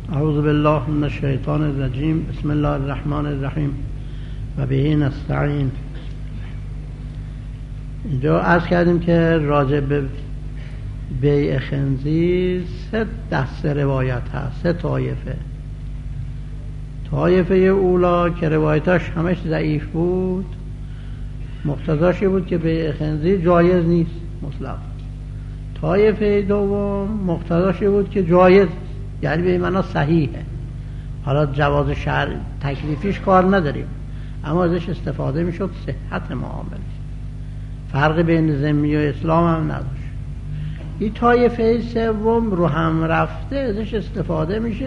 اعوذ بالله من الشیطان الرجیم. بسم الله الرحمن الرحیم و به نستعین. اینجا عرض کردیم که راجع به بیع خنزیر 3 دسته روایت هست، 3 طایفه. طایفه اولا که روایتاش همش ضعیف بود، مقتضاش بود که بیع خنزیر جایز نیست مطلق. طایفه دوم مقتضاش بود که جایز، یعنی به معنا صحیحه. حالا جواز شرع تکلیفیش کار نداریم، اما ازش استفاده میشد صحت معامله، فرق بین ذمی و اسلام هم نداشت. این طایفه سوم رو هم رفته، ازش استفاده میشه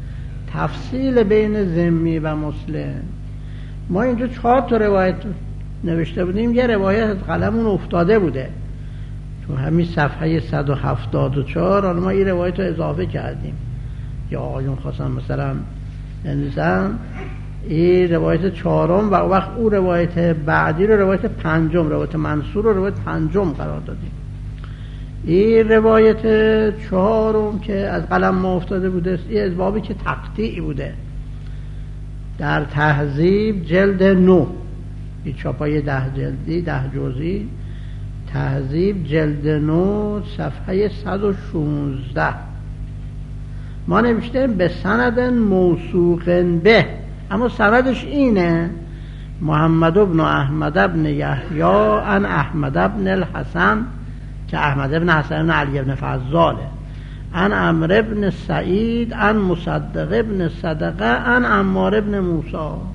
تفصیل بین ذمی و مسلم. ما اینجا 4 تا روایت نوشته بودیم، یه روایت از قلمون افتاده بوده تو همین صفحه 174. حالا ما این روایت رو اضافه کردیم، یا آقایون خواستن مثلا نویسن این روایت 4م و وقت او روایت بعدی رو روایت 5م، روایت منصور رو روایت 5م قرار دادیم. این روایت 4م که از قلم ما افتاده بوده، این از بابی که تقطیع بوده در تهذیب جلد 9، این چاپای 10 جلدی 10 جزئی، تهذیب جلد 9 صفحه 116. ما نوشتیم به سند موثوق به، اما سندش اینه: محمد بن احمد بن یحیی عن احمد بن الحسن، که احمد بن حسن بن علی بن فضاله، عن عمرو بن سعید عن مصدق بن صدقه عن عمار بن موسی.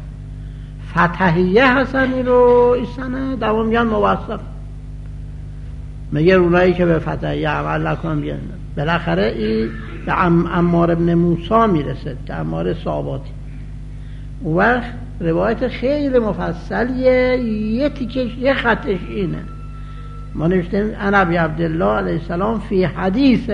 فتحیه حسنی رو این سند دوام میگن موثق. میگه اونایی که به فتحیه عمل نکنن بیان، بالاخره این به عمار بن موسی میرسه که عمار صاباتی. اون وقت روایت خیلی مفصلیه، یه تیکش یه خطش اینه. ما نوشتیم عن ابی عبدالله علیه السلام فی حدیث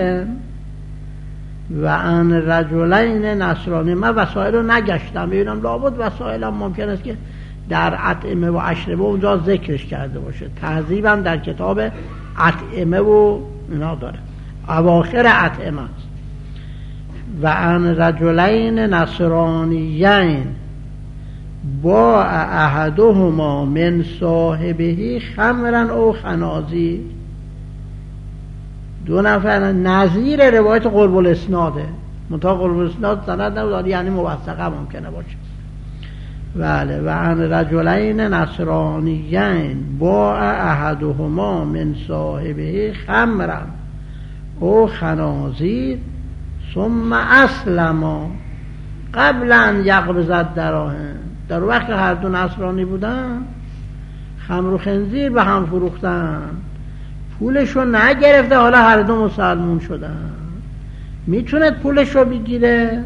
و عن رجلین نصرانی. من وسائل رو نگشتم ببینم، لابد وسائل هم ممکن است که در اطعمه و اشربه اونجا ذکرش کرده باشه. تهذیبم در کتاب اطعمه و اینا داره، اواخر اطعمه است. و عن رجلین نصرانیین با احدهما من صاحبه خمرا او خنازیر. 2 نفر نظیر روایت قرب الاسناده، منتها قرب الاسناد سند نداره، یعنی موثقه ممکنه باشه. بله. و عن رجلین نصرانیین با احدهما من صاحبه خمرا او خنازیر ثم اسلما قبل ان یقبض الدراهم. در وقت هر دو نصرانی بودن، خمر و خنزیر به هم فروختن، پولشو نگرفته، حالا هر دو مسلمون شدن، میتونه پولشو بگیره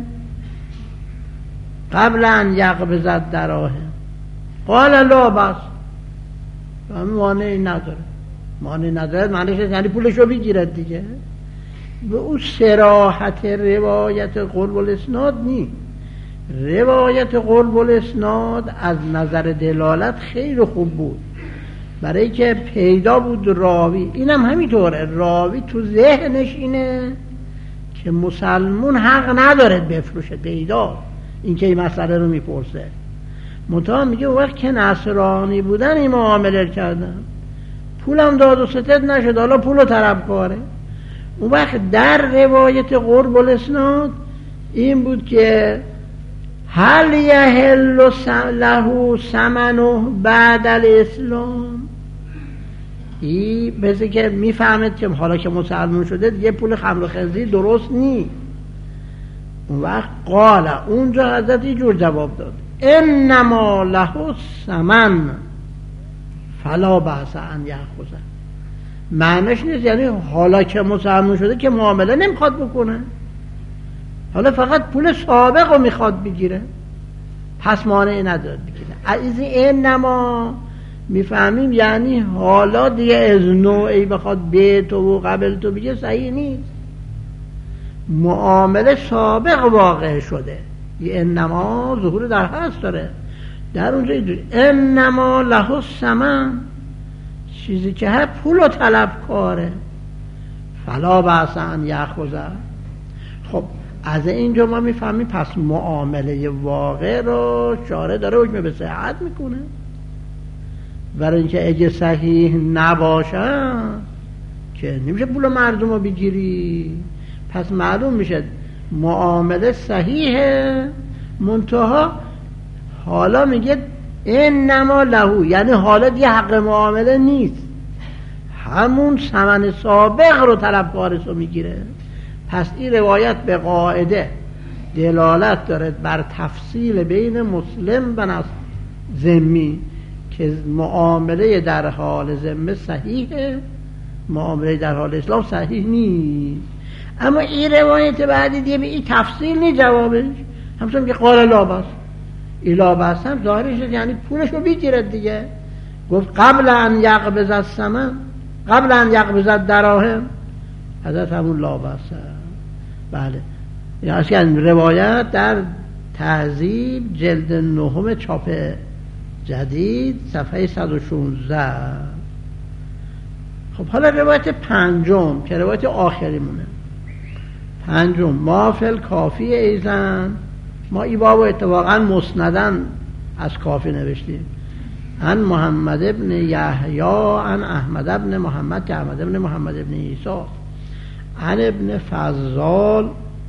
قبل ان یقبض الدراهم. قال لا بس، مانعی نداره. مانعی نداره معنیش یعنی پولشو بگیره دیگه. به اون صراحت روایت قرب الاسناد نیست. روایت قرب الاسناد از نظر دلالت خیلی خوب بود، برای که پیدا بود راوی. اینم همینطوره، راوی تو ذهنش اینه که مسلمون حق نداره بفروشه، پیدا این که این مسئله رو میپرسه. منتها میگه وقت که نصرانی بودن این معامله کردن، پولم داد و ستد نشد، حالا پولو طلبکاره. اون وقت در روایت قرب الاسناد این بود که هل یحل له ثمنه بعد الاسلام. این بسه که میفهمد که حالا که مسلمان شده دیگه پول خمر و خنزیر درست نیست. اون وقت قال، اونجا حضرت اینجور جواب داد: انما له ثمن فلا بأس ان یأخذه. معنیش نیست یعنی حالا که مسلمان شده که معامله نمیخواد بکنه، حالا فقط پول سابق رو میخواد بگیره، پس مانعی نداره بگیره. از این انما میفهمیم یعنی حالا دیگه از نوعی بخواد بیت و قبل تو بگه صحیح نیست، معامله سابق واقع شده. این انما ظهور در هست داره در اونجا. انما له الثمن، چیزی که هر پول و طلب کاره، فلا بأس ان یأخذه. خب از اینجا ما میفهمیم پس معامله واقع رو شارع داره حکم به صحت میکنه، برای اینکه اگه صحیح نباشه که نمیشه پول مردم رو بگیری. پس معلوم میشه معامله صحیحه، منتها حالا میگه انما له، یعنی حالا دیگه حق معامله نیست، همون ثمن سابق رو طلبکارش رو میگیره. پس این روایت به قاعده دلالت داره بر تفصیل بین مسلم و ذمی که معامله در حال ذمه صحیحه، معامله در حال اسلام صحیح نیست. اما این روایت بعدی دیگه به این تفصیل نیست جوابش، همچون که قال لا بس، این لا بس هم ظاهرش یعنی پولش رو بگیرد دیگه. گفت قبل ان یقبض الثمن، قبل ان یقبض الدراهم، حضرت همون لا بس. بله، یعنی روایت در تهذیب جلد 9 چاپ جدید صفحه 116. خب حالا روایت پنجم که روایت آخری مونه، پنجم ما فل کافی ایزن، ما ای بابو اتفاقا مسندن از کافی نوشتیم، عن محمد ابن یحیی عن احمد ابن محمد که احمد ابن محمد ابن عیسی عن ابن فضال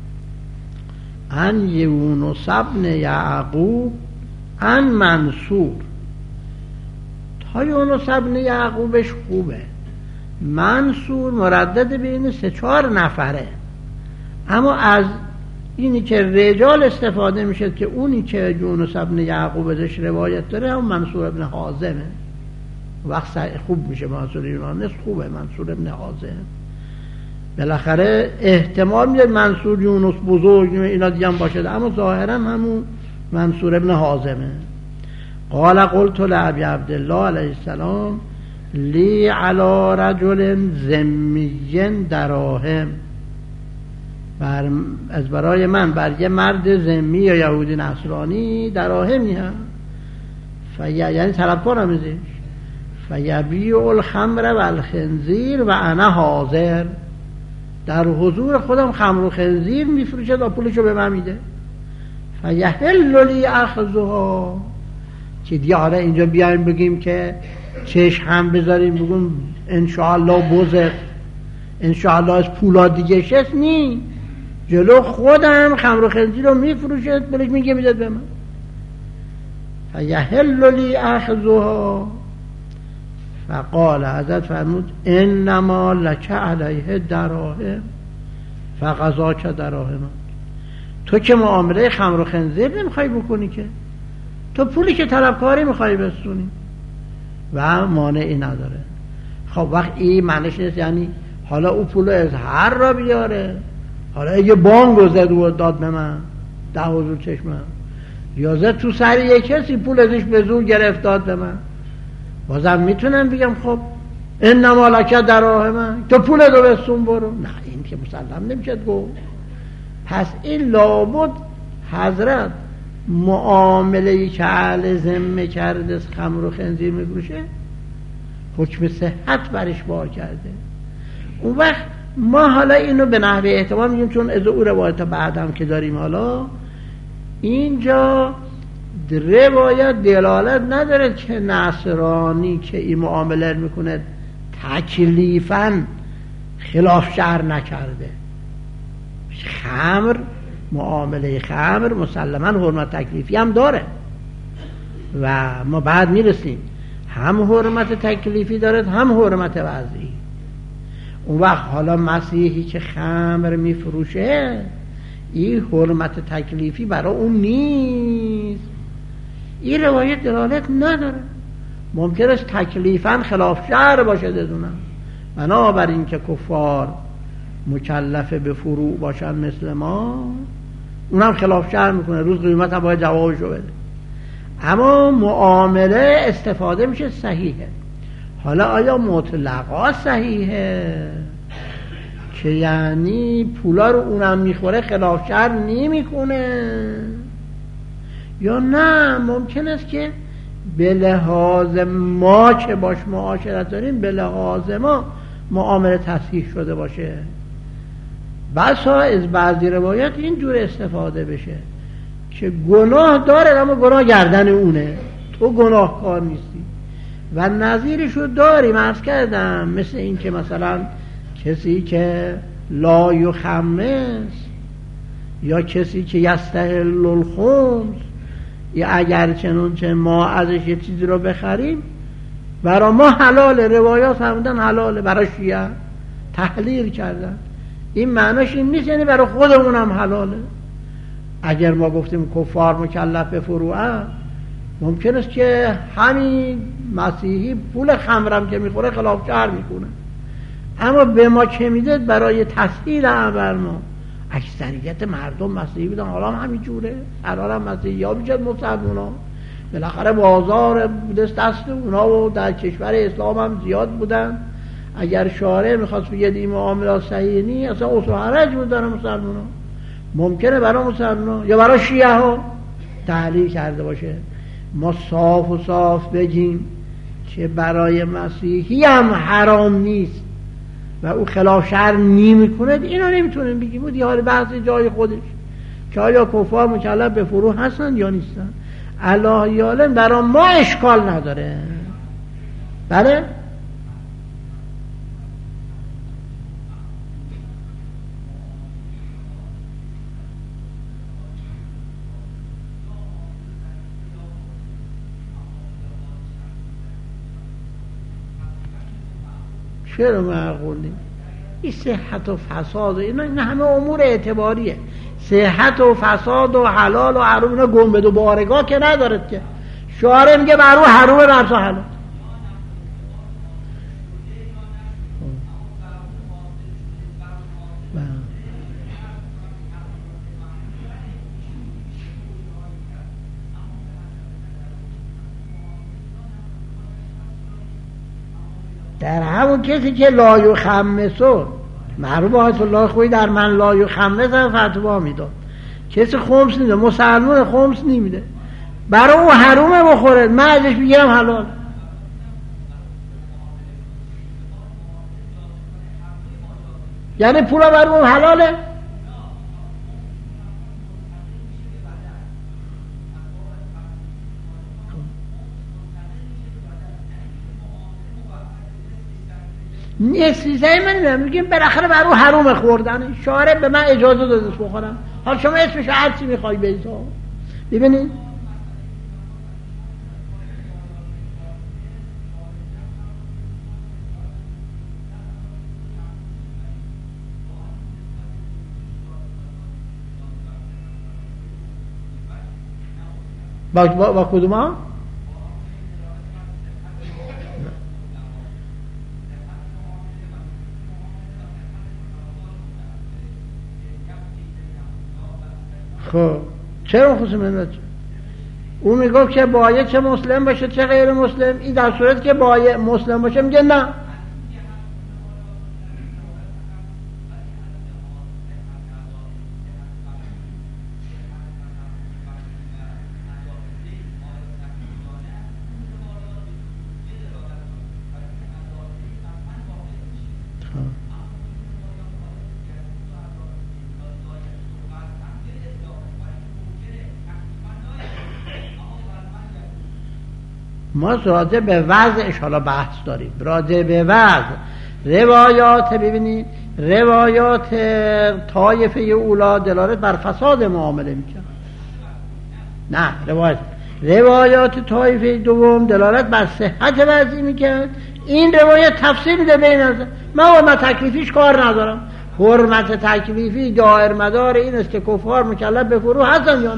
عن یونس ابن یعقوب عن منصور. تا یونس ابن یعقوبش خوبه، منصور مردد بین 3-4 نفره، اما از اینی که رجال استفاده میشه که اونی که یونس ابن یعقوب ازش روایت داره هم منصور ابن حازمه. وقت خوب میشه منصور یونانیست خوبه، منصور ابن حازم بالاخره احتمال میده منصور یونس بزرگ اینا دیگه هم باشه، اما ظاهرا همون منصور ابن حازمه. قال قلت لابی عبدالله علیه السلام لی علی رجل ذمی دراهم، از برای من بر یه مرد ذمی یا یهودی نصرانی دراهمی هم، یعنی طلبکارم ازش، فیبیع الخمر و الخنزیر و انا حاضر، در حضور خودم خمر و خنزیر میفروشه و پولشو به من میده. فیحل لی اخذها، که دیگه حالا اینجا بیایم بگیم که چشم هم بذاریم بگیم انشاءالله بزرگ انشاءالله از پولا دیگه شست نی، جلو خودم خمر و خنزیر رو میفروشه پولش میگه میداد به من. فیحل لی اخذها، فقال حضرت فرمود انما لک علیه دراهم فقضاک دراهم، تو که معامله خمر و خنزیر نمیخوای بکنی، که تو پولی که طلبکاری میخوای بستونی و مانعی نداره. خب وقت این معنیش نیست یعنی حالا او پول از هر را بیاره، حالا اگه بانگو زد و داد به من ده حضور چشمم، یا زد تو سر یک کسی پول ازش به زور گرفت داد به من، بازم میتونم بگم خب انما لک دراهم، تو پول رو بستون برو. نه این که مسلم نمیشه گفت. پس این لابد حضرت معامله‌ای که اهل ذمه کرده خمر و خنزیر میفروشه حکم صحت برش بار کرده. اون وقت ما حالا اینو به نحوه احتمال میگیم، چون از او روایت بعدم که داریم حالا اینجا روایت دلالت نداره که نصرانی که این معامله میکنه تکلیفاً خلاف شرع نکرده. خمر، معامله خمر مسلماً حرمت تکلیفی هم داره و ما بعد میرسیم، هم حرمت تکلیفی داره هم حرمت وضعی. اون وقت حالا مسیحی که خمر میفروشه این حرمت تکلیفی برای اون نیست، این روایت دلالت نداره. ممکن است تکلیفاً خلاف شرع باشه بدونم، بنابراین که کفار مکلف به فروع باشن مثل ما، اونم خلاف شرع میکنه، روز قیامت هم باید جوابشو بده. اما معامله استفاده میشه صحیحه. حالا آیا مطلقا صحیحه که یعنی پولا رو اونم میخوره خلاف شرع نمیکنه، یا نه ممکن است که به لحاظ ما که باش معاشرت داریم به لحاظ ما معامله تصحیح شده باشه، بسا از بعضی روایات اینجور استفاده بشه که گناه داره اما گناه گردن اونه، تو گناهکار نیستی. و نظیرشو داریم، عرض کردم، مثل این که مثلا کسی که لا یخمس یا کسی که یستحل الخمس، یا اگر چنانچه ما ازش یه چیزی رو بخریم برای ما حلاله، روایات فرمودن حلاله، برای شیعه تحلیل کردن. این معناش این نیست یعنی برای خودمون هم حلاله. اگر ما گفتیم کفار مکلف به فروعه، ممکن است که همین مسیحی پول خمرم که میخوره خلاف شرع میکنه، اما به ما چه میده؟ برای تسهیل عمل ما. اکثریت مردم مسیحی بودن، حالا هم همین جوره، حالا هم مسیحی ها بیشتر مسلمان، بالاخره بازار بوده دست اونا و در کشور اسلام هم زیاد بودن. اگر شارع میخواست بگید این معاملات صحیح نیست، اصلا اصل و حرج بود برای مسلمان ها. ممکنه برای مسلمان ها یا برای شیعه ها تحلیل کرده باشه. ما صاف و صاف بگیم که برای مسیحی هم حرام نیست و او خلاف شرع نمیکنه، اینو نمیتونیم بگیم. بود یه حال بحث جای خودش که آیا کفار مکلف به فروع هستن یا نیستن. الله یعلم، برای ما اشکال نداره. بله چرا معقول نیست؟ این صحت و فساد و اینا همه امور اعتباریه. صحت و فساد و حلال و حرام اینا گنبد و بارگاه که ندارد که. شارع میگه برو حرام رفت حلال. در همون کسی که لا یخمسون، معروف آیت الله خویی در من لا یخمس هم فتوا میداد، کسی خمس نمیده، مسلمان خمس نمیده، برای او حرومه بخوره، من ازش بگیرم حلال. یعنی پولا برای او حلاله؟ نسیزه من نمیم، میگیم بالاخره برای او حروم خوردن، شارع به من اجازه داده بخورم. حالا شما اسمش هرچی میخوای بگید. ببینید با کدوم ها؟ خب چرا خصوص منت؟ او میگفت که باید چه مسلم باشه چه غیر مسلم. این در صورت که باید مسلم باشه میگه نه. ما راجع به وضعش حالا بحث داریم، راجع به وضع روایات. ببینید روایات طایفه اولا دلالت بر فساد معامله میکنه، نه روایات طایفه دوم دلالت بر صحت وضعی میکنه. این روایت تفسیر میده بین از من حرمت تکلیفیش کار ندارم. حرمت تکلیفی دایر مدار این است که کفار مکلف به فروع هستن یا نه.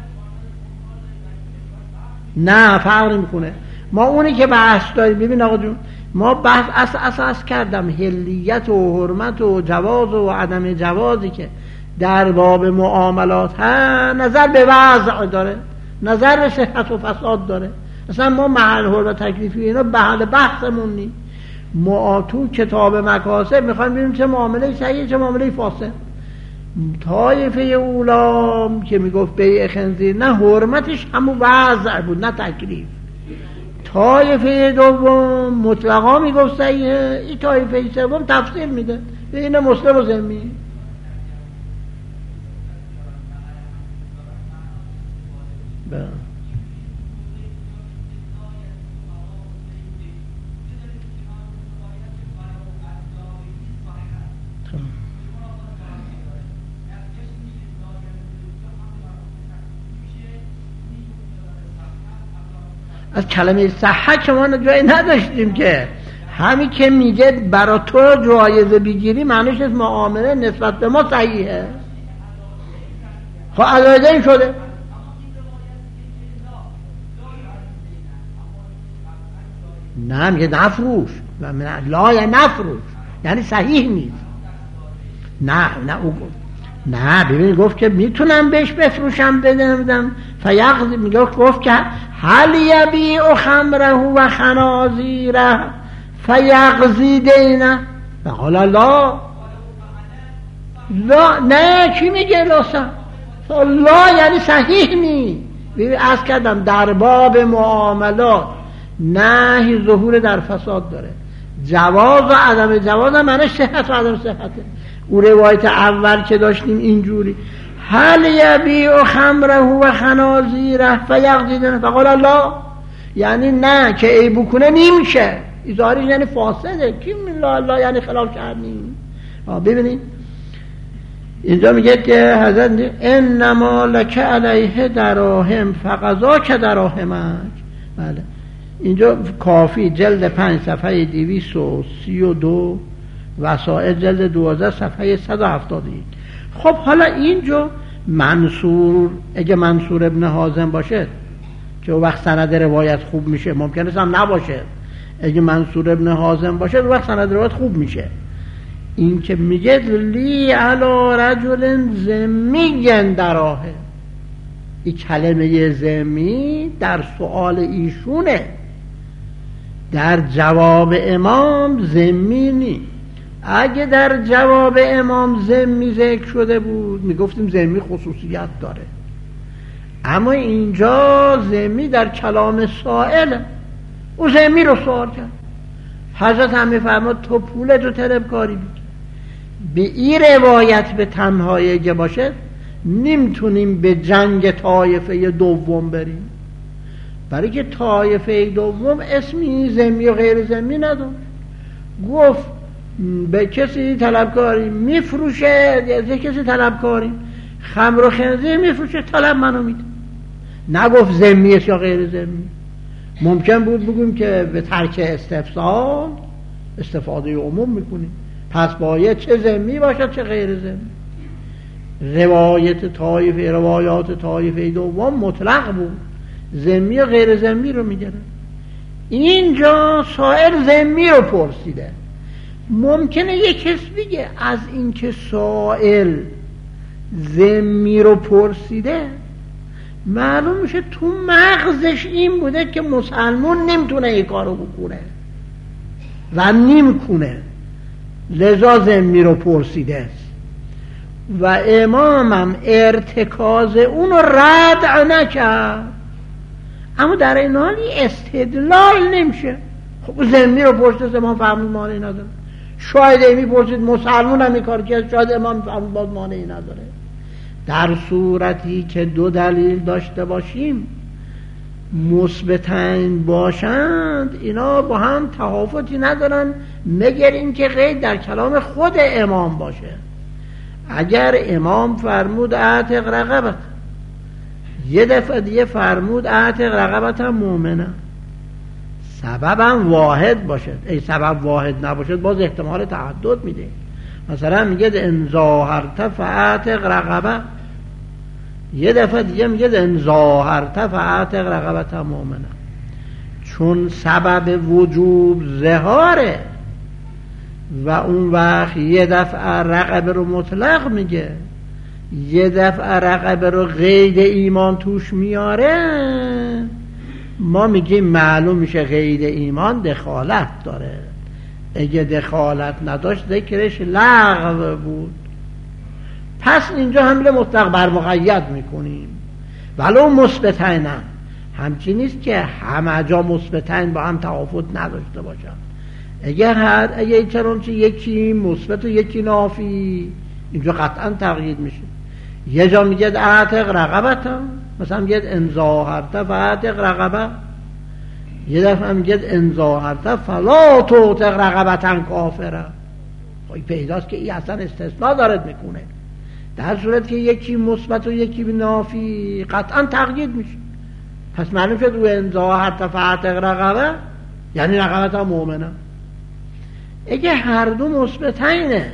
نه فرق نمیکنه. ما اونی که بحث داریم، ببین آقا جون، ما بحث اساس کردم حلیت و حرمت و جواز و عدم جوازی که در باب معاملات ها نظر به وضع داره، نظر به صحت و فساد داره. اصلا ما محل حرمت تکلیفی اینا محل بحثمون نیست. ما تو کتاب مکاسب میخوایم ببینیم چه معامله صحیح چه معامله فاسد. طایفه اولا که میگفت بیع خنزیر، نه حرمتش همون وضع بود نه تکلیف. طایفه دوم مطلقا میگفت صحیحه. این طایفه سوم تفسیر میده، این مسلم و ذمی. از کلمه صحت که ما جایی نداشتیم که همین که میگه برا تو جایزه بگیری معنیش از معامله نسبت به ما صحیحه. خب علایده این شده. نه میگه نفروش، لا یا نفروش یعنی صحیح نیست. نه او نه ببین گفت که میتونم بهش بفروشم بدم فیغزی، میگه گفت که هل یبیع خمره و خنازیره فیغزی دینه فقال لا نه چی میگه لا یعنی صحیح نیست. ببین عرض کردم در باب معاملات نهی ظهور در فساد داره، جواز و عدم جواز هم معنی صحت و عدم صحته. او روایت اول که داشتیم اینجوری هل یبیع خمره و خنازیره فیغزی دینه فقال لا یعنی نه که ای بکنه نمیشه، ایزاری یعنی فاسده. کی لا یعنی خلاف کردیم. ببینید اینجا میگه که حضرت انما لک علیه دراهم فقضا که دراهمک. بله اینجا کافی جلد 5 صفحه 232 وسائل جلد 12 صفحه 171. خب حالا اینجا منصور، اگه منصور ابن حازم باشه که وقت سند روایت خوب میشه، ممکنه هم نباشه. اگه منصور ابن حازم باشه وقت سند روایت خوب میشه. این که میگه لی علی رجل ذمی دراهم، این کلمه ذمی در سؤال ایشونه، در جواب امام ذمی نی. اگه در جواب امام ذمی ذکر شده بود میگفتیم ذمی خصوصیت داره، اما اینجا ذمی در کلام سائله. او ذمی رو سوال کرد. حضرت هم میفرماد تو پولتو طلبکاری بید. به این روایت به تنهایی که باشه نمیتونیم به جنگ طایفه دوم بریم، برای که طایفه دوم اسمی ذمی و غیر ذمی نداشت. گفت به کسی طلبکاری میفروشه، یه کسی طلبکاری خمر و خنزیر میفروشه طلب منو میده، نگفت ذمی است یا غیر ذمی. ممکن بود بگیم که به ترک استفسار استفاده عموم میکنیم، پس باید چه ذمی باشد چه غیر ذمی. روایات طایفه دوم مطلق بود، ذمی و غیر ذمی رو میگرد. اینجا سائل ذمی رو پرسیده. ممکنه یک کس بگه از این که سائل ذمی رو پرسیده معلوم میشه تو مغزش این بوده که مسلمون نمیتونه این کارو بکنه و نمیکنه، لذا ذمی رو پرسیده است و امامم ارتکاز اون رو رد نکرد. اما در این حال استدلال نمیشه. خب ذمی رو پرسیده، امام فرمود مانعی نداره. شاید ایمی پرسید مسلمون هم این کار کرد، شاید امام فرمود باز مانعی نداره. در صورتی که دو دلیل داشته باشیم مثبتین باشند اینا با هم تفاوتی ندارن، مگر اینکه قید در کلام خود امام باشه. اگر امام فرمود اعتق رقبت، یه دفعه دیگه فرمود اعتق رقبت هم مؤمنه، سببم واحد باشد. ای سبب واحد نباشد باز احتمال تعدد میده. مثلا میگه ان ظاهرت فاعتق رقبه، یه دفعه دیگه میگه ان ظاهرت فاعتق رقبه مؤمنه. چون سبب وجوب ظهاره و اون وقت یه دفعه رقبه رو مطلق میگه، یه دفعه رقبه رو قید ایمان توش میاره، ما میگیم معلوم میشه قید ایمان دخالت داره. اگه دخالت نداشت ذکرش لغو بود. پس اینجا حمله مطلق بر مقید میکنیم ولو مثبتین هم. همچین نیست که همه جا مثبتین با هم توافت نداشته باشن. اگه چنانچه یکی مثبت و یکی نافی، اینجا قطعا تغییر میشه. یه جا میگه اعتق رقبت هم، مثلا میگه ان ظاهرت فاعتق رقبه، یه دفعه میگه ان ظاهرت فلا تعتق رقبة کافره. خب پیداست که این اصلا استثناء دارد میکنه، در صورت که یکی مثبت و یکی نافی قطعا تقیید میشه. پس معلوم شد و ان ظاهرت فاعتق رقبه یعنی رقبة مؤمنه. اگه هر دو مثبتینه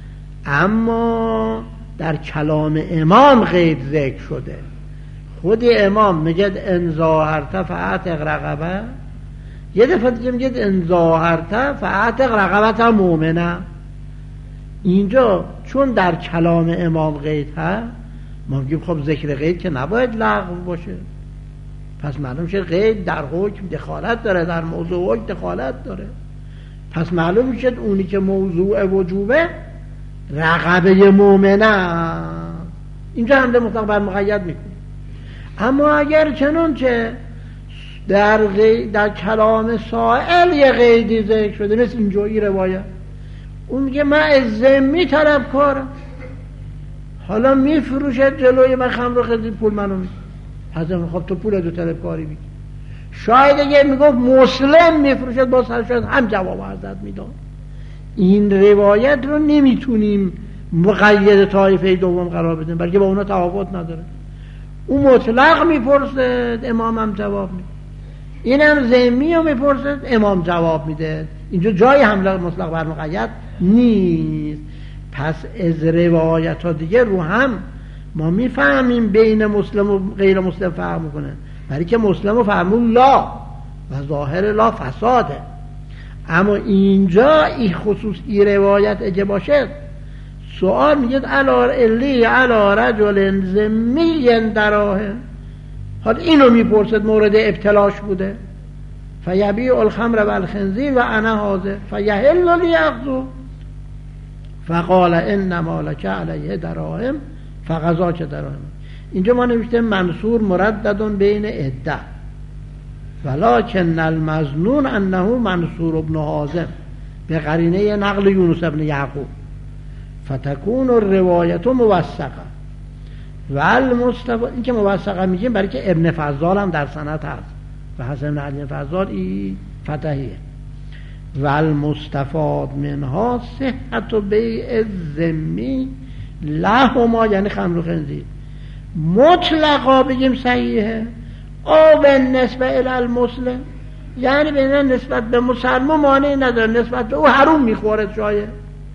اما در کلام امام قید ذکر شده، خود امام میگه ان ظاهرت فاعتق رقبه، یه دفعه دیگه میگه ان ظاهرت فاعتق رقبة مؤمنه. اینجا چون در کلام امام قید هست، ما میگیم خب ذکر قید که نباید لغو باشه، پس معلوم شد قید در حکم دخالت داره، در موضوع حکم دخالت داره. پس معلوم میشد اونی که موضوع وجوبه رقبه مؤمنه، اینجا حمله مطلق بر مقید میکنه. اما اگر چنانچه در کلام سائل یه قیدی ذکر شده، مثل اینجایی روایت، اون میگه من از ذمی طلبکارم، حالا میفروشد جلوی من خمر و خنزیر، پول منو میده، حضرت خب تو پول دو طلبکاری بید. شاید اگه میگفت مسلم میفروشد، باز شاید هم جواب حضرت میداد. این روایت رو نمیتونیم مقید طایفه دوم قرار بدیم، بلکه با اونا تفاوت نداره. اون مطلق میپرسد، امام هم جواب میده. اینم ذمی رو میپرسد، امام جواب میده. اینجا جای حمله مطلق بر مقید نیست. پس از روایت ها دیگه رو هم ما میفهمیم بین مسلم و غیر مسلم فرق میکنه، برای که مسلم و فرمون لا و ظاهر لا فساده. اما اینجا این خصوص این روایت اگه باشه، سوال میگه علا الی علا رجل ذمی دراهم، حال اینو میپرسد مورد ابتلاش بوده، فیبیع الخمر و الخنزیر و انا حاضر فیحل لی اخذو، فقال انما لک علیه دراهم فقضاک دراهم. اینجا ما نوشته منصور مردد بین عده، ولکن المظنون انه منصور ابن حازم به قرینه نقل یونس ابن یعقوب، فتکون الروایت موثقه و المصطفى. این که موثقه میگیم برای که ابن فضال هم در سند هست و حسن بن علی فضال ای فتحیه. و المستفاد منها صحت بیع الذمی لهما، یعنی خمر و خنزیر مطلقا بگیم صحیحه، او به نسبه المسلم، یعنی بینه نسبت به مسلمان مانعی نداره، نسبت به او حروم میخوره شاید،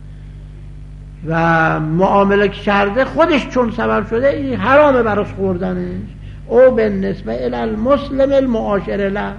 و معامله کرده خودش چون سبب شده این حرامه براش خوردنش. او به نسبه المسلم المعاشر له،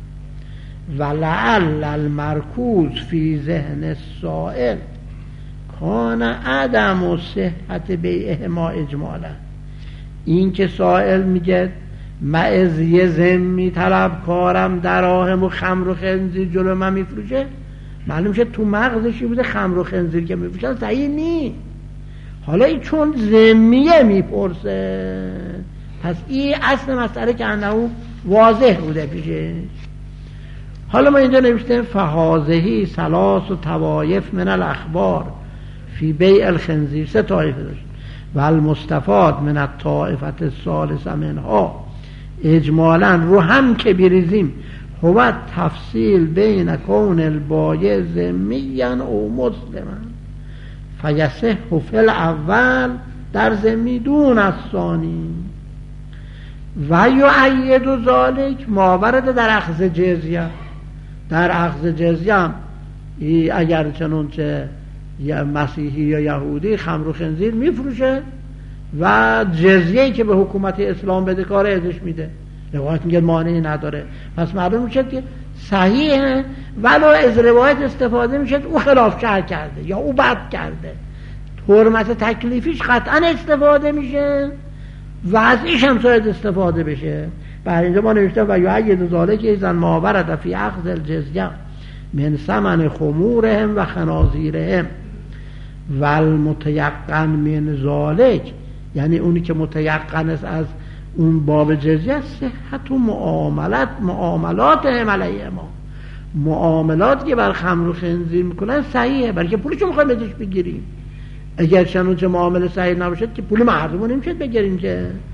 ولعل المرکوز فی ذهن السائل کان عدم و صحت بیعهما اجمالا. این که سائل میگه معز یه ذمی طلبکارم دراهم و خمر و خنزیر جلو من میفروشه، معلوم شد تو مغزشی بوده خمر و خنزیر که میفروشن صحیح نیست. حالا این چون ذمیه میپرسه، پس این اصل مسئله که انه واضح بوده پیشش. حالا ما اینجا نوشتیم فهازهی ثلاث و توایف من الاخبار فی بیع الخنزیر، سه طایفه داشت. و المستفاد من الطائفت الثالثه منها اجمالا رو هم که بریزیم هو تفصیل بین کون البایع ذمیا او مسلما فیصح فی الاول در ذمی دون الثانی و یؤید ذلک ما ورد در اخذ جزیه. در اخذ جزیه هم اگر چنانچه یا مسیحی یا یهودی خمر و خنزیر میفروشه و جزیه‌ای که به حکومت اسلام بده کار ازش میده، روایت میگه مانعی نداره. پس معلوم میشه که صحیحه، ولو از روایت استفاده میشه او خلاف شرع کرده یا او بد کرده، حرمت تکلیفیش قطعا استفاده میشه، وضعیش هم شاید استفاده بشه. برای اینجا ما نوشته و یؤید ذلک ایضا ما ورد فی اخذ الجزیه من ثمن خمورهم و خنازیرهم و المتیقن من ذلک، یعنی اونی که متیقن است از اون باب جزیه، صحت و معاملاتهم علیه ما، معاملات که بر خمر و خنزیر میکنن صحیحه، برای که پولشو میخوایم ازش بگیریم. اگر چنانچه معامله صحیح نباشد که پول مردم رو نمیشه بگیریم که.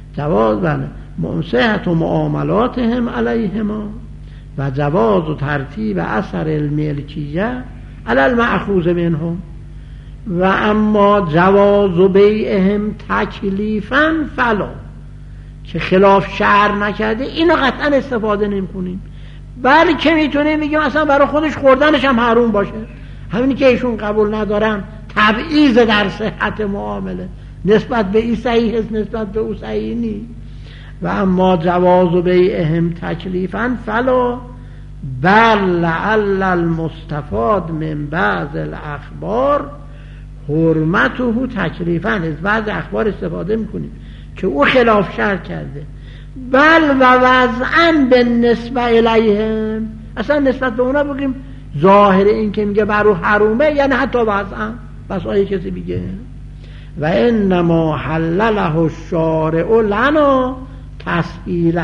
جواز بله صحت و معاملاتهم علیهما و جواز و ترتیب اثر الملکیه علی المأخوذ منهم و اما جواز و بیعهم تکلیفا فلا که خلاف شرع نکرده اینو قطعا استفاده نمی‌کنیم، بلکه میتونیم میگیم اصلا برای خودش خوردنش هم حروم باشه. همینی که ایشون قبول ندارن تبعیض در صحت معامله، نسبت به این صحیح است نسبت به او صحیح نیست. و اما جواز و بیعهم تکلیفا فلا بل لعل المستفاد من بعض الاخبار حرمته تکلیفا. از بعض اخبار استفاده میکنیم که او خلاف شرع کرده، بل و وضعا به نسبه الیهم، اصلا نسبت به اونا بگیم ظاهر این که میگه برو حرومه یعنی حتی وضعا بس آیه کسی میگه و انما حلله الشارع لنا تسهیلا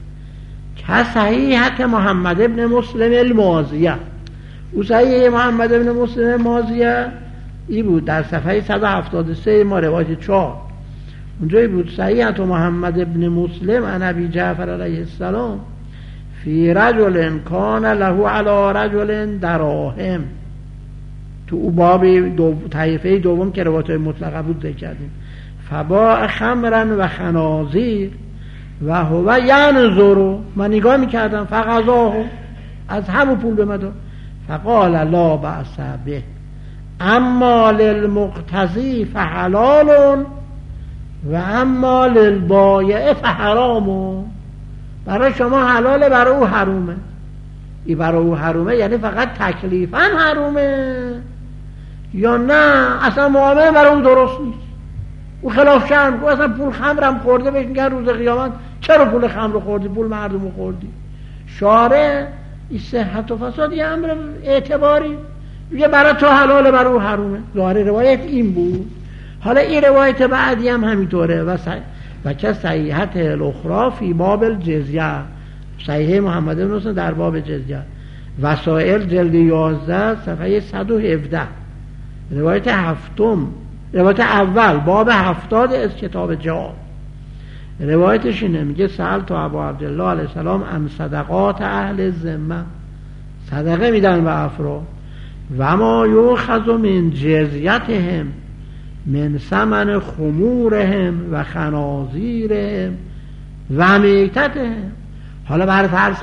که صحیحت محمد ابن مسلم الماضیه. او صحیح محمد ابن مسلم الماضیه ای بود در صفحه 173 ما روایت 4 اونجایی بود صحیحت محمد ابن مسلم عن ابی جعفر علیه السلام فی رجل کان له علی رجل دراهم. تو او باب طایفه دوم که روایت مطلقه بود ذکر کردیم. فباع خمرا و خنازیر و هو ینظر، من نگاه میکردم فقضاه، از همون پول به من داد. فقال لا بأس به اما للمقتضی فحلال و اما للبایع فحرام. برای شما حلاله برای او حرومه. ای برای او حرومه یعنی فقط تکلیفاً حرومه یا نه اصلا معامله برای اون درست نیست، او خلاف شرع میگه. اصلا پول خمرم خورده بهش میگن روز قیامت چرا پول خمر خوردی، پول مردم خوردی. شارع این صحت و فساد یه امر اعتباری میگه برای تو حلاله برای او حرومه. ظاهر روایت این بود. حالا این روایت بعدی هم همینطوره و که صحیحت الاخرى فی باب الجزیه، صحیح محمد بن مسلم در باب جزیه، وسائل جلد 11 صفحه 117 روایت هفتم، روایت اول باب 70 از کتاب جهاد. روایتش اینه میگه سألت ابا عبدالله علیه السلام عن صدقات اهل ذمه، صدقه میدن به افراد، و ما یؤخذ من جزیتهم من ثمن خمورهم و خنازیرهم و میتتهم. حالا برای فرض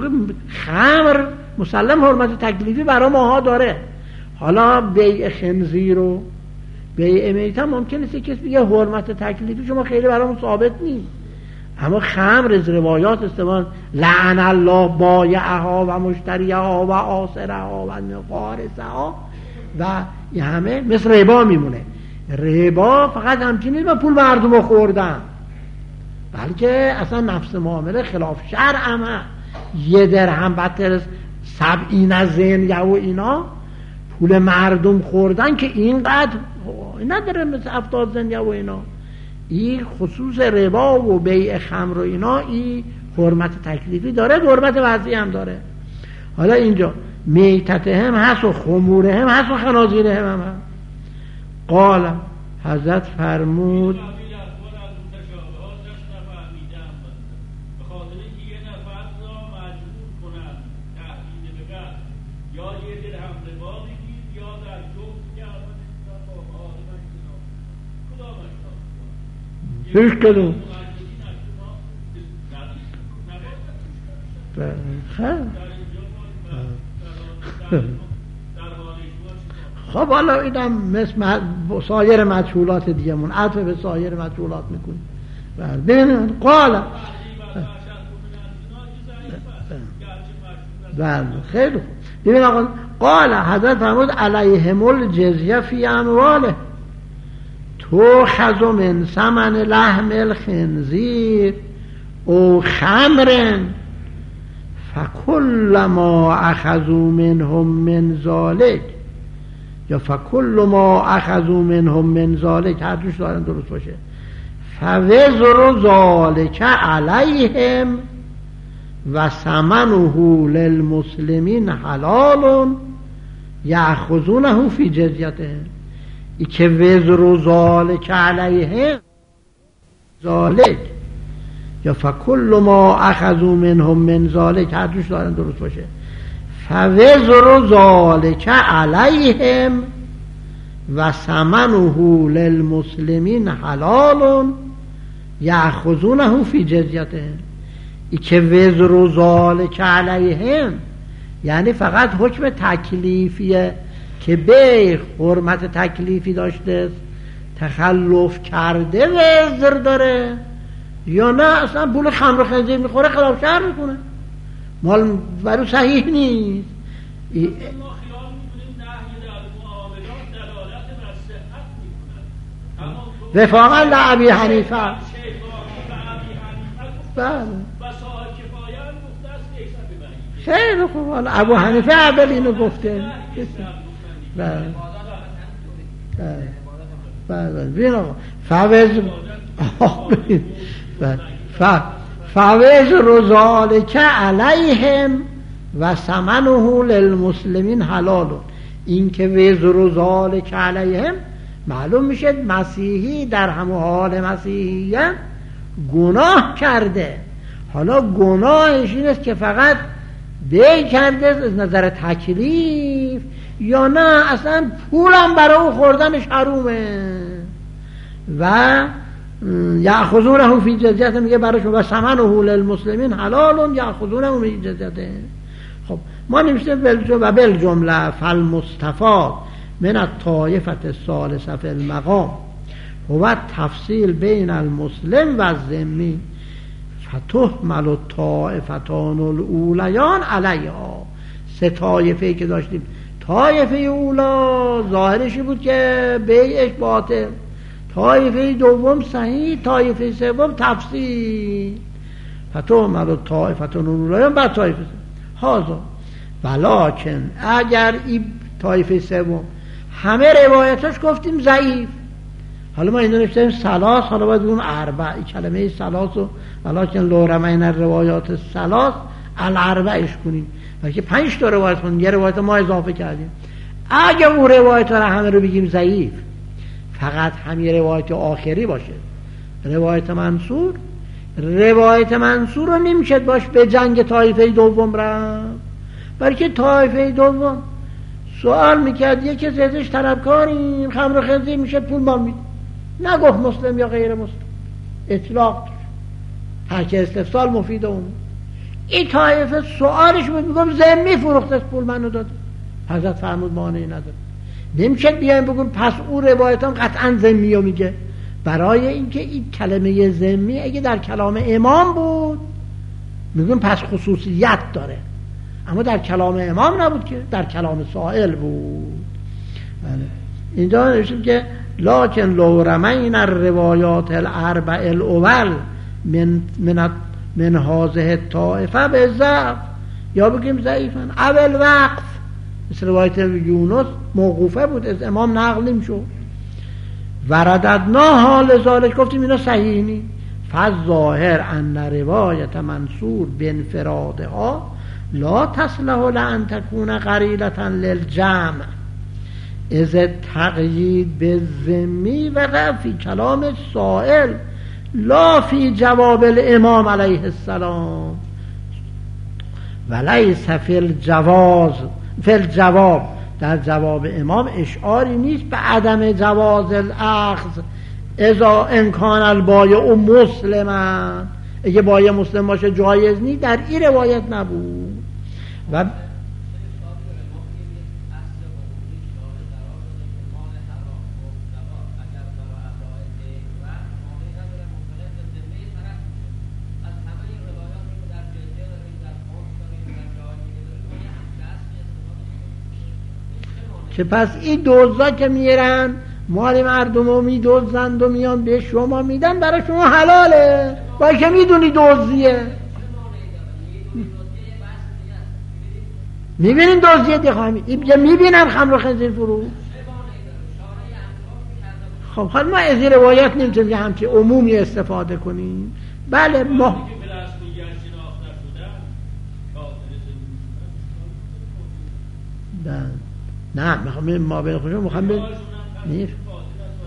خمر مسلم حرمت تکلیفی برای ماها داره، حالا بیع خنزیر و بیع میتت ممکنه کسی بگه حرمت تکلیفی شما خیلی برامون ثابت نیست، اما خمر از روایات استفاده لعن الله بایعها و مشتریها و آسرها و قارسها و این همه مثل ربا میمونه. ربا فقط همچین نیست با پول مردم خوردن، بلکه اصلا نفس معامله خلاف شرع هم یه درهم بدتر از 70 زنیه و اینا پول مردم خوردن که اینقدر نداره مثل 70 زنیه و اینا. این خصوص ربا و بیع خمر و اینا این حرمت تکلیفی داره، حرمت وضعی هم داره. حالا اینجا میتته هم هست و خموره هم هست و خنازیره هم هست. قال حضرت فرمود هیچ کدوم خب حالا اینم مثل سایر مجهولات دیگمون عطف به سایر مجهولات میکنیم. ببینید قال بله خیلی خوب. ببین آقا قال حضرت فرمود علیهم الجزیه فی امواله تو خذ من ثمن لحم الخنزیر او خمر فکل ما اخذوا منهم من ذلک یا فکل ما اخذوا منهم من ذلک، هر دوش دارن درست باشه، فوزر ذلک علیهم و ثمنه للمسلمین حلال یأخذونه فی جزیتهم. ای که وزر ذلک علیهم ذلک یا فکل ما اخذوا منهم من ذلک، هر دوش دارن درست باشه، فوزر ذلک علیهم و ثمنه للمسلمین حلال یأخذونه فی جزیتهم. ای که وزر ذلک علیهم یعنی فقط حکم تکلیفیه که به حرمت تکلیفی داشته تخلف کرده وزر داره، یا نه اصلا پول خمر و خنزیر میخوره خلاف شرع میکنه، مال برای صحیح نیست. ما خیال میکنیم نهی در معاملات دلالت بر صحت میکنه، وفاقا لابی حنیفه. بله و صاحب کفایه هم گفته است لیس ببعید. خیلی خوب، حالا ابو حنیفه اول اینو گفته. بله بله بین آقا فوزر ذلک علیهم و ثمنه للمسلمین حلال. این که وزر ذلک علیهم معلوم میشه مسیحی در همون حال مسیحیت گناه کرده، حالا گناهش این است که فقط بی کرده از نظر تکلیف، یا نه اصلا پولم برای او خوردنش حرومه و یأخذونه فی جزیته، میگه برایشون و ثمنه للمسلمین حلال یأخذونه فی جزیته. خب ما نمیشه و بالجمله فالمستفاد من الطائفه الثالثه فی المقام هو تفصیل بین المسلم و الذمی فتحمل الطائفتان الاولیان علیها. سه طایفه که داشتیم، طایفه اولا ظاهرشی بود که بیعش باطل، طایفه دوم صحیح، طایفه سوم تفصیل. فتحمل الطائفتان الاولیان بعد طایفه هازا ولکن اگر این طایفه سوم همه روایتاش گفتیم ضعیف، حالا ما اینو نوشتیم ثلاث، حالا باید بگیم اربع. این کلمه ثلاث و ولکن لو رمین روایات ثلاث الاربعش کنیم، بلکه 5 تا روایت کنیم، یه روایت ما اضافه کردیم. اگه اون روایت ها همه رو بگیم ضعیف، فقط همین روایت آخری باشه روایت منصور، روایت منصور رو نمیشد باش به جنگ طایفه دوم رفت، بلکه طایفه دوم سوال میکرد یکی ازش طلبکاریم خمر و خنزیر میشه پول مال میده، نگفت مسلم یا غیر مسلم، اطلاق هر که استفسال مفید اون. این طایفه سوالش بود میگم ذمی فروخته پول منو داده، حضرت فرمود مانعی نداره. نمیشه بیایم بگم پس اون روایتان قطعا ذمیو میگه، برای اینکه این کلمه ذمی اگه در کلام امام بود میگم پس خصوصیت داره، اما در کلام امام نبود که در کلام سائل بود. بله. اینجا نوشتیم که لکن لو رمین الروایات الاربع الاول من هذه الطائفه به ضعف، یا بگیم ضعیفن اول وقف، مثل روایت یونس موقوفه بود از امام نقل نمیشد. ورددنا حال ذالک، گفتیم اینا صحیح نی. فالظاهر ان روایت منصور بانفرادها لا تصلح لان تكون قریلة للجمع از تقیید بالذمی و فی کلام سائل لا فی جواب الامام علیه السلام ولیس فی الجواب در جواب امام اشعاری نیست به عدم جواز الاخذ اذا امکان البایع مسلما، اگه بایع مسلم باشه جایز نیست، در این روایت نبود. و که پس این دوزا که میرن مال مردم رو میدوزند و میان به شما میدن، برای شما حلاله، باید که میدونی دوزیه. میبینین دوزیه دیخواهی میبینن خمر و خنزیر فرو. خب حالا ما از این روایت نمیتونیم که همچه عمومی استفاده کنیم. بله ما نه میخوام ما بین خودشون میخوام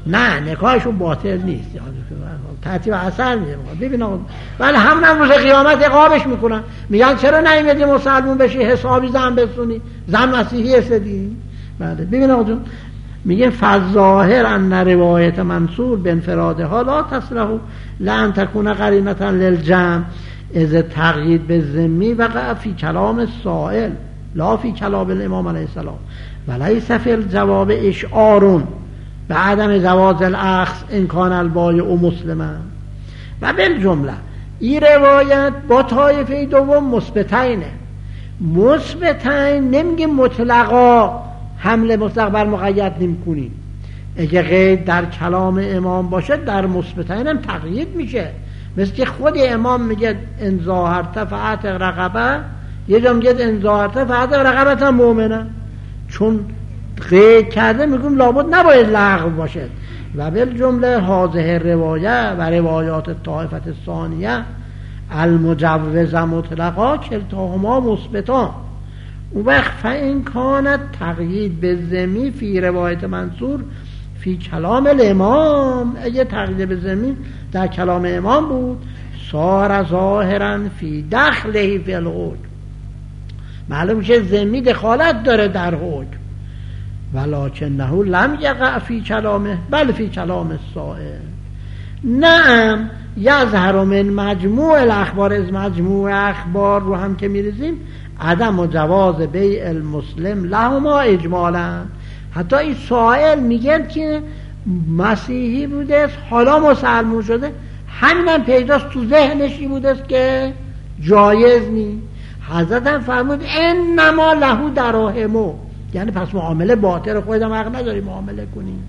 نه نکاحشون باطل نیست، ترتیب اثر میده. ببین ولی همون روز قیامت عقابش میکنن، میگن چرا نیومدی مسلمون بشی حسابی زن بسونی، زن مسیحی هستی. بله ببین آقا جون، میگه فظاهر ان روایت منصور بانفرادها لا تصلح لان تكون قرینه للجمع از تقیید به ذمی وقع فی کلام السائل لا فی کلام الامام علیه السلام ولیس فی الجواب اشعار به عدم جواز الاخذ ان کان البایع مسلما. و بالجمله این روایت با طایفه دوم مثبتینه. مثبتین نمیگه مطلقا حمله مطلق بر مقید نمی‌کنیم، اگه قید در کلام امام باشه در مثبتین هم تقیید میشه. مثل که خود امام میگه ان ظاهرت فاعتق رقبه، یه جا میگه ان ظاهرت فاعتق رقبه مؤمنه، چون قید کرده میگم لابد نباید لغو باشه. و بالجمله هذه روایه و روایات طائفه الثانیه المجوزه مطلقا کلتاهما مثبتان. اون وقت فإن کانت تقیید به ذمی فی روایت منصور فی کلام الامام، اگه تقیید به ذمی در کلام امام بود صار ظاهرا فی دخله فی الحکم، معلوم میشه ذمی دخالت داره در حکم. ولکنه لم یقع فی کلامه بل فی کلام السائل. نعم یظهر من مجموع الاخبار، از مجموع اخبار رو هم که میریزیم عدم و جواز بیع المسلم لهما اجمالا. حتی این سائل میگن که مسیحی بوده حالا مسلمون شده، همینم پیداست تو ذهنش این بوده که جایز نی. حضرت هم فرمود انما له دراهمو، یعنی پس معامله باطل خودم حق نداری معامله کنی.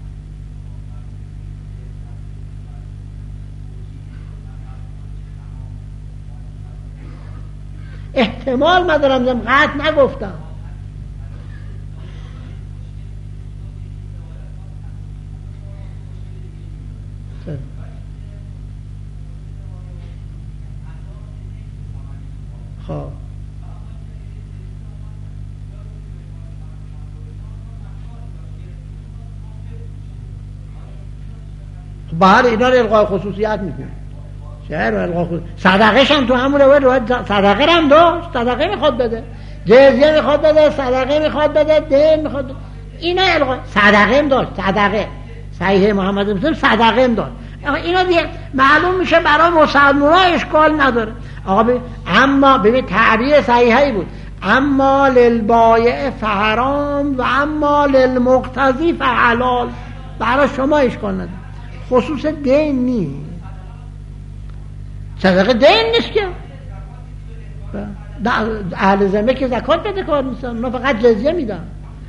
احتمال مدارم زم قطع نگفتم. خب بهر اینا رو القای خصوصیت میکنه. شهر و القای خصوصیت صدقهش هم تو همون روایت صدقه هم داشت، صدقه میخواد بده، جزیه میخواد بده، صدقه میخواد بده، دین میخواد بده. اینا القای صدقه هم داشت، صدقه صحیح محمد مسلم صدقه هم داشت. اینا دیگه معلوم میشه برای مسلمان‌ها اشکال نداره. آقا اما ببین تعبیر صحیحی بود، اما للبایع فحرام و اما للمقتضی فحلال. برای شما اشکال نداره، خصوص دین نیست، صدقه دین نیست که اهل ذمه که زکات بده کار نیستن، اونا فقط جزیه میدن،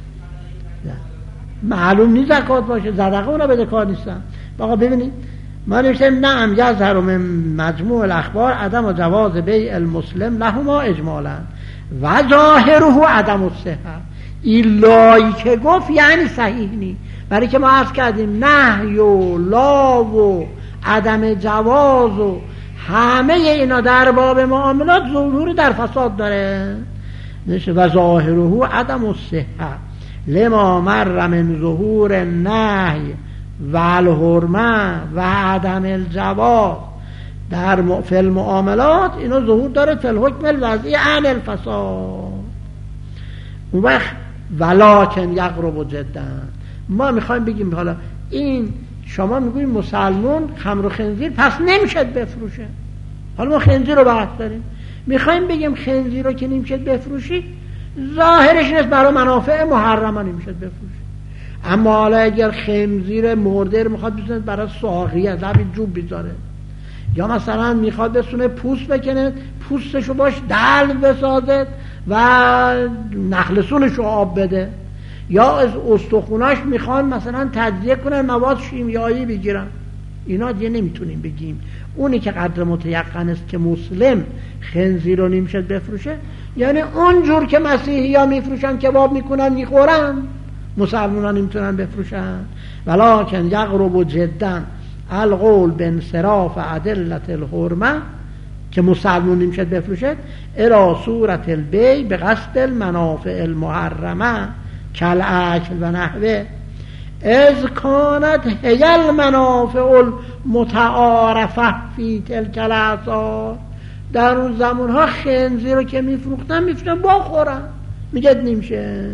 معلوم نیست زکات باشه، صدقه اونا بده کار نیستن. آقا ببینید ما نوشتیم نعم یظهر من مجموع الاخبار عدم و جواز بیع المسلم لهما اجمالا و ظاهره عدم الصحه. این لایی که گفت یعنی صحیح نیست، برای که ما عرض کردیم نهی و لا و عدم جواز و همه اینا در باب معاملات ظهور در فساد داره. و ظاهره عدم الصحه لما مر من ظهور النهی و الحرمه و عدم الجواز در فی المعاملات، اینا ظهور داره فی الحکم الوضعی عن الفساد. اون وقت ولکن یقرب جدا. ما میخوایم بگیم حالا این شما میگوید مسلمون خمر و خنزیر پس نمیشه بفروشه، حالا ما خنزیر رو بحث داریم، میخوایم بگیم خنزیر رو که نمیشه بفروشی ظاهرش نیست برای منافع محرمه نمیشه بفروشی. اما حالا اگر خنزیر مرده رو میخواد بسونه برای ساقیه لبی جوب بیزاره، یا مثلا میخواد بسونه پوست بکنه پوستشو باش دلو بسازه و نخلسونشو آب بده، یا از استخوناش میخوان مثلا تجزیه کنن مواد شیمیایی بگیرن، اینا دیگه نمیتونیم بگیم. اونی که قدر متیقن است که مسلم خنزیر رو نمیشه بفروشه، یعنی اونجور که مسیحی ها میفروشن کباب میکنن میخورن، مسلمان ها نمیتونن بفروشن. ولکن یقرب جدا القول بانصراف ادلة الحرمه که مسلمان نمیشه بفروشه الى صورت البیع به قصد المنافع المحرمه کالاکل و نحوه. از کانت هیل منافع المتعارفه فی تلک الاسار، در اون زمان ها خنزیر رو که میفروختن بخورن، میگه نمیشه.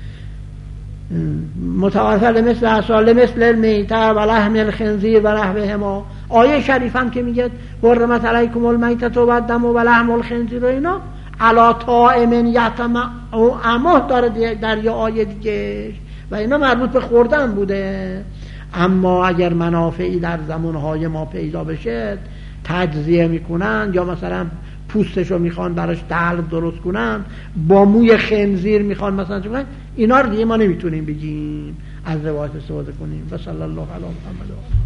متعارفه لمثل اسار لمثل المیته و لحم الخنزیر و نحوهما. آیه شریف هم که میگه حرمت علیکم المیتة و الدم و لحم الخنزیر و اینا علی طاعم یطمعه داره در یه آیه دیگه و اینا مربوط به خوردن بوده. اما اگر منافعی در زمانهای ما پیدا بشه تجزیه میکنن یا مثلا پوستشو میخوان براش دلق درست کنن، با موی خنزیر میخوان مثلا چه کنن، اینا رو دیگه ما نمیتونیم بگیم از روایت استفاده کنیم. و صلی الله علی محمد.